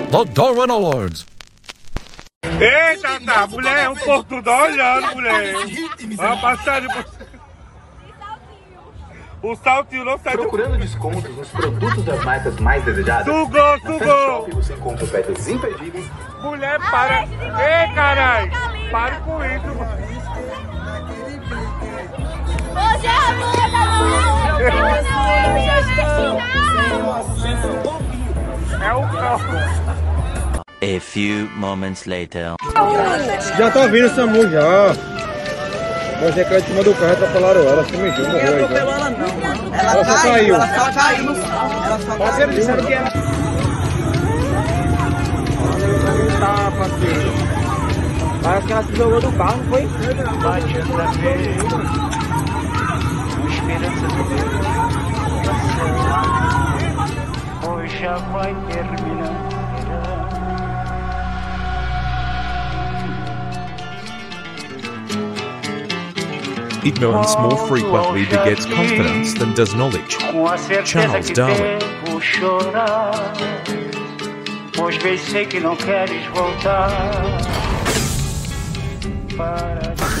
The Darwin Awards. Eita, tá, mulher, um povo tudo olhando, mulher. Vai passar de... O saltinho não sai. Procurando descontos nos produtos das marcas mais desejadas? Sugou! Shopping você encontra ofertas imperdíveis. Mulher, para! Ei, caralho! Pare com isso, mano! Hoje é a É o carro! A few moments later. Já tá vindo essa mulher já. Você caiu em cima do carro, atrapalharam ela, se mexeu, morreu aí. Não atropelou ela não, mano. Ela só caiu. Ela só caiu no chão. Ela só caiu. Disseram que ela... Tá, parceiro. Parece que ela se jogou do carro, não foi? Bate outra vez. Esperança do Deus. Hoje já vai terminar. Ignorance more frequently begets confidence than does knowledge. Charles Darwin. Pois bem sei que não queres voltar para